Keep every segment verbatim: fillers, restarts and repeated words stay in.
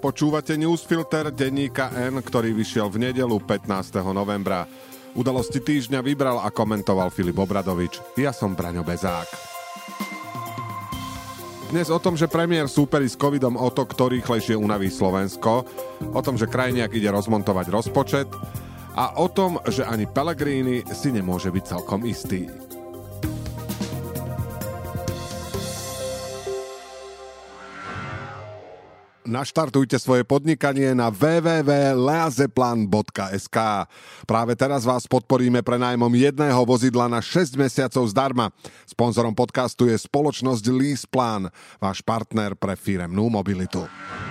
Počúvate Newsfilter denníka N, ktorý vyšiel v nedeľu pätnásteho novembra. Udalosti týždňa vybral a komentoval Filip Obradovič. Ja som Braňo Bezák. Dnes o tom, že premiér súperí s covidom o to, kto rýchlejšie unaví Slovensko, o tom, že Krajniak ide rozmontovať rozpočet a o tom, že ani Pellegrini si nemôže byť celkom istý. Naštartujte svoje podnikanie na w w w bodka leazeplan bodka es ká. Práve teraz vás podporíme prenajmom jedného vozidla na šesť mesiacov zdarma. Sponzorom podcastu je spoločnosť LeasePlan, váš partner pre firemnú mobilitu.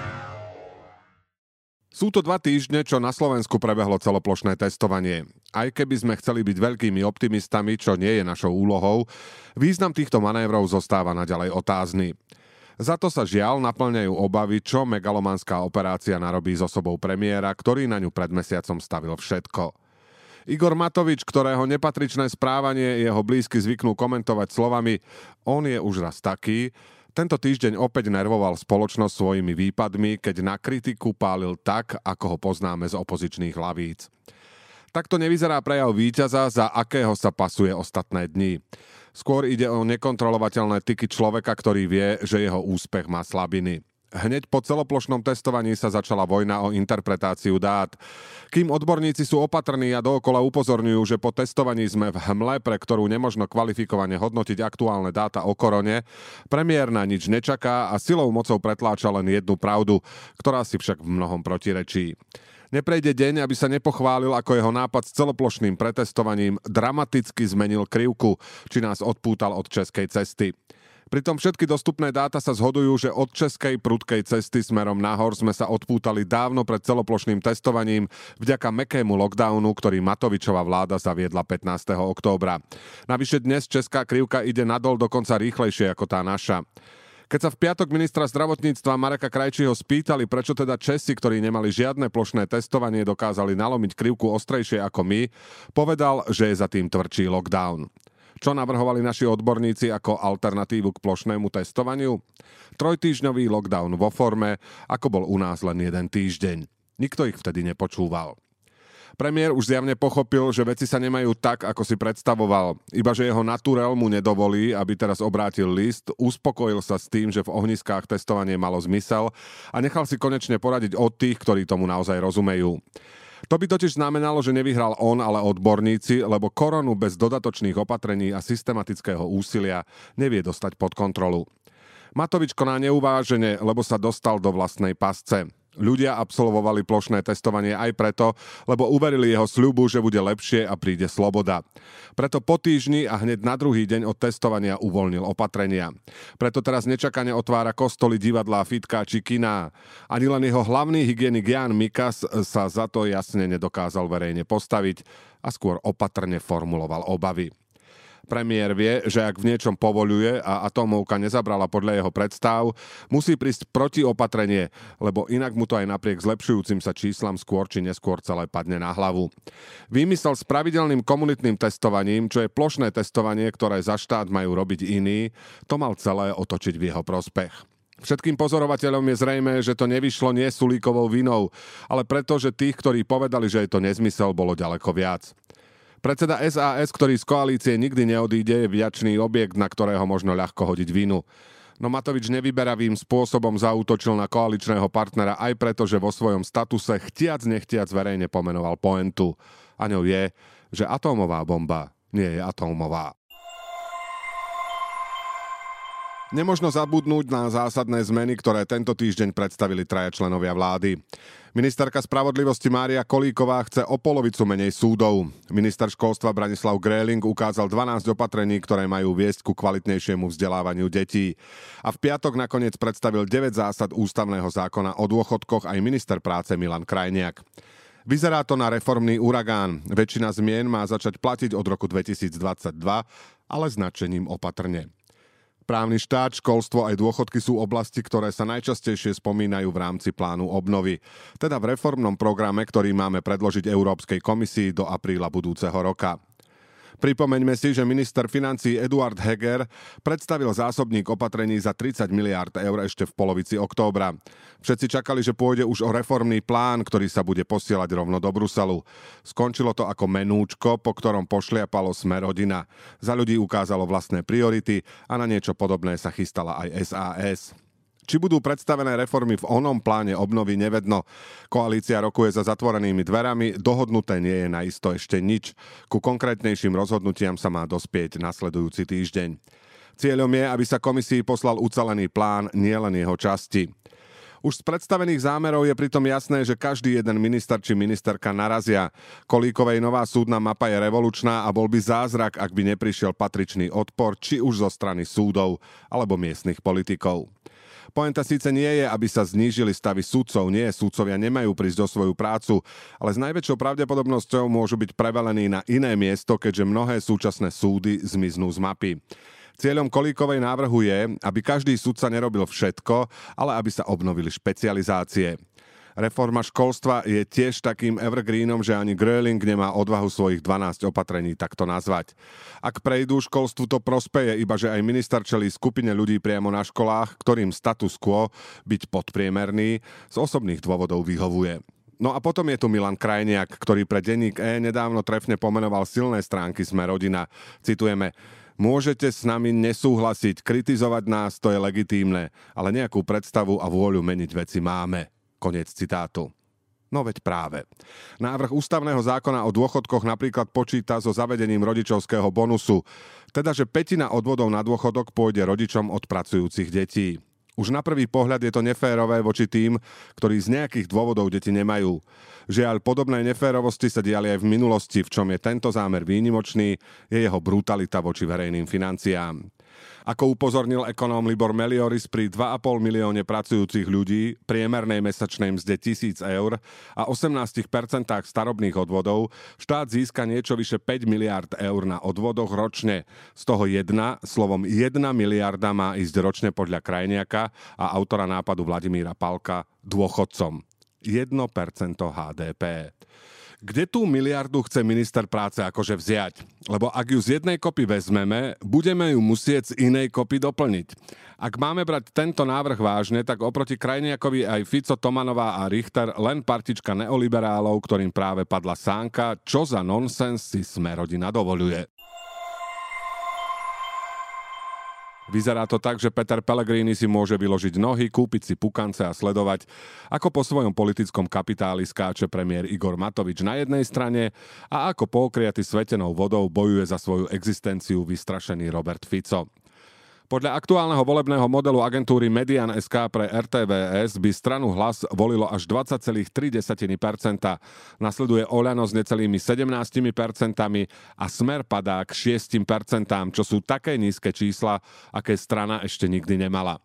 Sú to dva týždne, čo na Slovensku prebehlo celoplošné testovanie. Aj keby sme chceli byť veľkými optimistami, čo nie je našou úlohou, význam týchto manévrov zostáva naďalej otázny. Za to sa žiaľ naplňajú obavy, čo megalomanská operácia narobí s osobou premiéra, ktorý na ňu pred mesiacom stavil všetko. Igor Matovič, ktorého nepatričné správanie jeho blízky zvyknú komentovať slovami on je už raz taký, tento týždeň opäť nervoval spoločnosť svojimi výpadmi, keď na kritiku pálil tak, ako ho poznáme z opozičných lavíc. Takto nevyzerá prejav víťaza, za akého sa pasuje ostatné dni. Skôr ide o nekontrolovateľné tyky človeka, ktorý vie, že jeho úspech má slabiny. Hneď po celoplošnom testovaní sa začala vojna o interpretáciu dát. Kým odborníci sú opatrní a dookola upozorňujú, že po testovaní sme v hmle, pre ktorú nemožno kvalifikovane hodnotiť aktuálne dáta o korone, premiér na nič nečaká a silou mocou pretláča len jednu pravdu, ktorá si však v mnohom protirečí. Neprejde deň, aby sa nepochválil, ako jeho nápad s celoplošným pretestovaním dramaticky zmenil krivku, či nás odpútal od českej cesty. Pritom všetky dostupné dáta sa zhodujú, že od českej prudkej cesty smerom nahor sme sa odpútali dávno pred celoplošným testovaním vďaka mäkkému lockdownu, ktorý Matovičova vláda zaviedla pätnásteho októbra. Navyše dnes česká krivka ide nadol dokonca rýchlejšie ako tá naša. Keď sa v piatok ministra zdravotníctva Mareka Krajčího spýtali, prečo teda Česi, ktorí nemali žiadne plošné testovanie, dokázali nalomiť krivku ostrejšie ako my, povedal, že je za tým tvrdší lockdown. Čo navrhovali naši odborníci ako alternatívu k plošnému testovaniu? Trojtýždňový lockdown vo forme, ako bol u nás len jeden týždeň. Nikto ich vtedy nepočúval. Premiér už zjavne pochopil, že veci sa nemajú tak, ako si predstavoval. Iba že jeho naturel mu nedovolí, aby teraz obrátil list, uspokojil sa s tým, že v ohniskách testovanie malo zmysel a nechal si konečne poradiť od tých, ktorí tomu naozaj rozumejú. To by totiž znamenalo, že nevyhral on, ale odborníci, lebo koronu bez dodatočných opatrení a systematického úsilia nevie dostať pod kontrolu. Matovič koná neuvážene, lebo sa dostal do vlastnej pasce. Ľudia absolvovali plošné testovanie aj preto, lebo uverili jeho sľubu, že bude lepšie a príde sloboda. Preto po týždni a hneď na druhý deň od testovania uvoľnil opatrenia. Preto teraz nečakane otvára kostoly, divadlá, fitka či kiná. Ani len jeho hlavný hygienik Ján Mikas sa za to jasne nedokázal verejne postaviť a skôr opatrne formuloval obavy. Premiér vie, že ak v niečom povoľuje a atómovka nezabrala podľa jeho predstav, musí prísť protiopatrenie, lebo inak mu to aj napriek zlepšujúcim sa číslam skôr či neskôr celé padne na hlavu. Výmysel s pravidelným komunitným testovaním, čo je plošné testovanie, ktoré za štát majú robiť iní, to mal celé otočiť v jeho prospech. Všetkým pozorovateľom je zrejmé, že to nevyšlo nie Sulíkovou vinou, ale preto, že tých, ktorí povedali, že je to nezmysel, bolo ďaleko viac. Predseda es a es, ktorý z koalície nikdy neodíde, je vďačný objekt, na ktorého možno ľahko hodiť vinu. No Matovič nevyberavým spôsobom zaútočil na koaličného partnera aj preto, že vo svojom statuse chtiac nechtiac verejne pomenoval pointu. A ňou je, že atómová bomba nie je atómová. Nemožno zabudnúť na zásadné zmeny, ktoré tento týždeň predstavili traja členovia vlády. Ministerka spravodlivosti Mária Kolíková chce o polovicu menej súdov. Minister školstva Branislav Gréling ukázal dvanásť opatrení, ktoré majú viesť ku kvalitnejšiemu vzdelávaniu detí. A v piatok nakoniec predstavil deväť zásad ústavného zákona o dôchodkoch aj minister práce Milan Krajniak. Vyzerá to na reformný uragán. Väčšina zmien má začať platiť od roku dvetisícdvadsaťdva, ale značením opatrne. Právny štát, školstvo aj dôchodky sú oblasti, ktoré sa najčastejšie spomínajú v rámci plánu obnovy. Teda v reformnom programe, ktorý máme predložiť Európskej komisii do apríla budúceho roka. Pripomeňme si, že minister financií Eduard Heger predstavil zásobník opatrení za tridsať miliárd eur ešte v polovici októbra. Všetci čakali, že pôjde už o reformný plán, ktorý sa bude posielať rovno do Bruselu. Skončilo to ako menúčko, po ktorom pošliapalo Smer-rodina. Za ľudí ukázalo vlastné priority a na niečo podobné sa chystala aj es a es. Či budú predstavené reformy v onom pláne obnovy, nevedno. Koalícia rokuje za zatvorenými dverami, dohodnuté nie je naisto ešte nič. Ku konkrétnejším rozhodnutiam sa má dospieť nasledujúci týždeň. Cieľom je, aby sa komisii poslal ucelený plán, nielen jeho časti. Už z predstavených zámerov je pritom jasné, že každý jeden minister či ministerka narazia. Kolíkovej nová súdna mapa je revolučná a bol by zázrak, ak by neprišiel patričný odpor, či už zo strany súdov alebo miestnych politikov. Pointa síce nie je, aby sa znížili stavy sudcov, nie, sudcovia nemajú prísť do svoju prácu, ale s najväčšou pravdepodobnosťou môžu byť prevelení na iné miesto, keďže mnohé súčasné súdy zmiznú z mapy. Cieľom Kolíkovej návrhu je, aby každý sudca nerobil všetko, ale aby sa obnovili špecializácie. Reforma školstva je tiež takým evergreenom, že ani Gröling nemá odvahu svojich dvanásť opatrení takto nazvať. Ak prejdú, školstvu to prospeje, iba že aj minister čelí skupine ľudí priamo na školách, ktorým status quo byť podpriemerný z osobných dôvodov vyhovuje. No a potom je tu Milan Krajniak, ktorý pre denník E nedávno trefne pomenoval silné stránky Smer-rodina. Citujeme: Môžete s nami nesúhlasiť, kritizovať nás, to je legitímne, ale nejakú predstavu a vôľu meniť veci máme. Koniec citátu. No veď práve. Návrh ústavného zákona o dôchodkoch napríklad počíta so zavedením rodičovského bonusu, teda že pätina odvodov na dôchodok pôjde rodičom od pracujúcich detí. Už na prvý pohľad je to neférové voči tým, ktorí z nejakých dôvodov deti nemajú. Žiaľ, podobné neférovosti sa diali aj v minulosti, v čom je tento zámer výnimočný, je jeho brutalita voči verejným financiám. Ako upozornil ekonóm Libor Melioris, pri dva a pol milióne pracujúcich ľudí, priemernej mesačnej mzde tisíc eur a osemnásť percent starobných odvodov štát získa niečo vyše päť miliárd eur na odvodoch ročne. Z toho jedna, slovom jedna miliarda má ísť ročne podľa Krajniaka a autora nápadu Vladimíra Palka dôchodcom. jedno percento há dé pé. Kde tú miliardu chce minister práce akože vziať? Lebo ak ju z jednej kopy vezmeme, budeme ju musieť z inej kopy doplniť. Ak máme brať tento návrh vážne, tak oproti Krajniakovi aj Fico, Tomanová a Richter len partička neoliberálov, ktorým práve padla sánka, čo za nonsens si Smer-rodina dovoľuje. Vyzerá to tak, že Peter Pellegrini si môže vyložiť nohy, kúpiť si pukance a sledovať, ako po svojom politickom kapitáli skáče premiér Igor Matovič na jednej strane a ako pookriaty svetenou vodou bojuje za svoju existenciu vystrašený Robert Fico. Podľa aktuálneho volebného modelu agentúry Median bodka es ká pre er té vé es by stranu Hlas volilo až dvadsať celá tri percenta. Nasleduje Oľano s necelými sedemnásť percent a Smer padá k šesť percent, čo sú také nízke čísla, aké strana ešte nikdy nemala.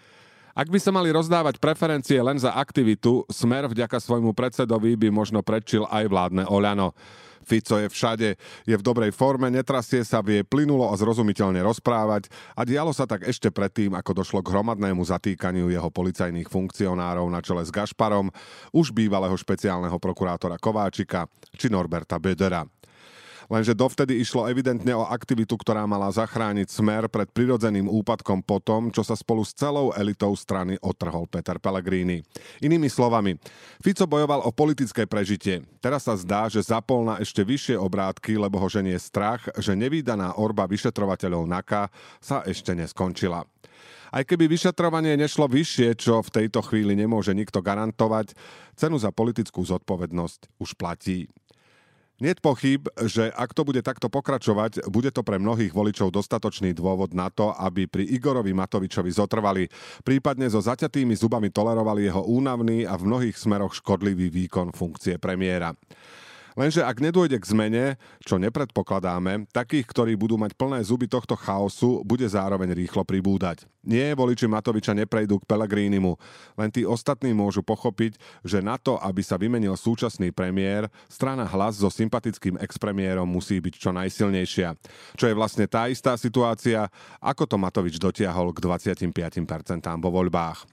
Ak by sa mali rozdávať preferencie len za aktivitu, Smer vďaka svojmu predsedovi by možno predčil aj vládne Oľano. Fico je všade, je v dobrej forme, netrasie sa, vie plynulo a zrozumiteľne rozprávať a dialo sa tak ešte predtým, ako došlo k hromadnému zatýkaniu jeho policajných funkcionárov na čele s Gašparom, už bývalého špeciálneho prokurátora Kováčika či Norberta Bödera. Lenže dovtedy išlo evidentne o aktivitu, ktorá mala zachrániť Smer pred prirodzeným úpadkom po tom, čo sa spolu s celou elitou strany otrhol Peter Pellegrini. Inými slovami, Fico bojoval o politické prežitie. Teraz sa zdá, že zapol na ešte vyššie obrátky, lebo ho ženie strach, že nevídaná orba vyšetrovateľov NAKA sa ešte neskončila. Aj keby vyšetrovanie nešlo vyššie, čo v tejto chvíli nemôže nikto garantovať, cenu za politickú zodpovednosť už platí. Niet pochyb, že ak to bude takto pokračovať, bude to pre mnohých voličov dostatočný dôvod na to, aby pri Igorovi Matovičovi zotrvali, prípadne so zaťatými zubami tolerovali jeho únavný a v mnohých smeroch škodlivý výkon funkcie premiéra. Lenže ak nedôjde k zmene, čo nepredpokladáme, takých, ktorí budú mať plné zuby tohto chaosu, bude zároveň rýchlo pribúdať. Nie, voliči Matoviča neprejdú k Pellegrinimu, len tí ostatní môžu pochopiť, že na to, aby sa vymenil súčasný premiér, strana Hlas so sympatickým expremiérom musí byť čo najsilnejšia. Čo je vlastne tá istá situácia, ako to Matovič dotiahol k dvadsaťpäť percent vo voľbách.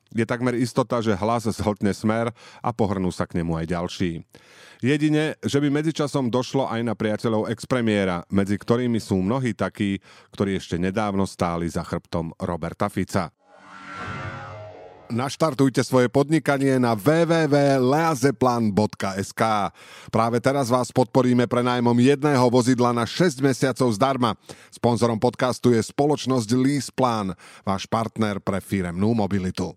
Je takmer istota, že hlas zhltne Smer a pohrnú sa k nemu aj ďalší. Jedine, že by medzičasom došlo aj na priateľov expremiéra, medzi ktorými sú mnohí takí, ktorí ešte nedávno stáli za chrbtom Roberta Fica. Naštartujte svoje podnikanie na w w w bodka leazeplan bodka es ká. Práve teraz vás podporíme prenajmom jedného vozidla na šesť mesiacov zdarma. Sponzorom podcastu je spoločnosť LeasePlan, váš partner pre firemnú mobilitu.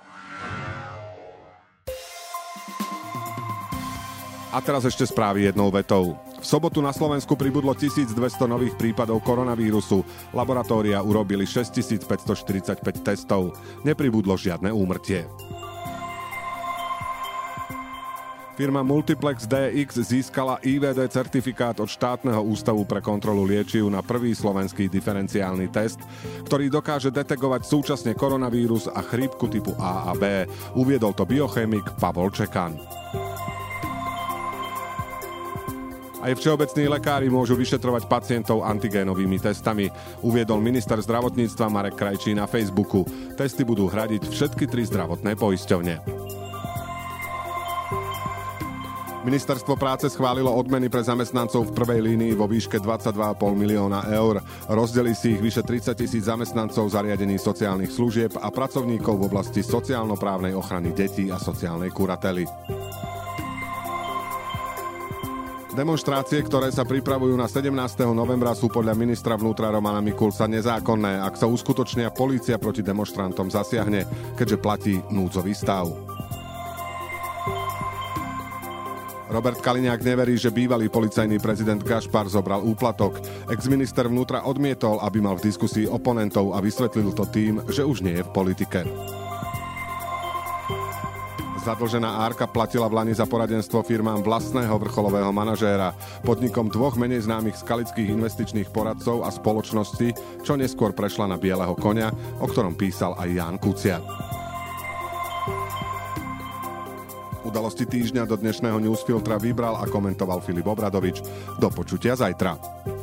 A teraz ešte správy jednou vetou. V sobotu na Slovensku pribudlo tisícdvesto nových prípadov koronavírusu. Laboratória urobili šesťtisícpäťstoštyridsaťpäť testov. Nepribudlo žiadne úmrtie. Firma Multiplex dé iks získala í vé dé certifikát od štátneho ústavu pre kontrolu liečiv na prvý slovenský diferenciálny test, ktorý dokáže detegovať súčasne koronavírus a chrípku typu á a bé. Uviedol to biochemik Pavol Čekan. Aj všeobecní lekári môžu vyšetrovať pacientov antigénovými testami, uviedol minister zdravotníctva Marek Krajčí na Facebooku. Testy budú hradiť všetky tri zdravotné poisťovne. Ministerstvo práce schválilo odmeny pre zamestnancov v prvej línii vo výške dvadsaťdva celá päť milióna eur. Rozdelí si ich vyše tridsať tisíc zamestnancov zariadení sociálnych služieb a pracovníkov v oblasti sociálno-právnej ochrany detí a sociálnej kurately. Demonštrácie, ktoré sa pripravujú na sedemnásteho novembra, sú podľa ministra vnútra Romana Mikulca nezákonné. Ak sa uskutočnia, polícia proti demonštrantom zasiahne, keďže platí núdzový stav. Robert Kaliňák neverí, že bývalý policajný prezident Gašpar zobral úplatok. Ex-minister vnútra odmietol, aby mal v diskusii oponentov a vysvetlil to tým, že už nie je v politike. Zadlžená Árka platila v lani za poradenstvo firmám vlastného vrcholového manažéra, podnikom dvoch menej známych skalických investičných poradcov a spoločnosti, čo neskôr prešla na bieleho koňa, o ktorom písal aj Ján Kuciak. Udalosti týždňa do dnešného newsfiltra vybral a komentoval Filip Obradovič. Do počutia zajtra.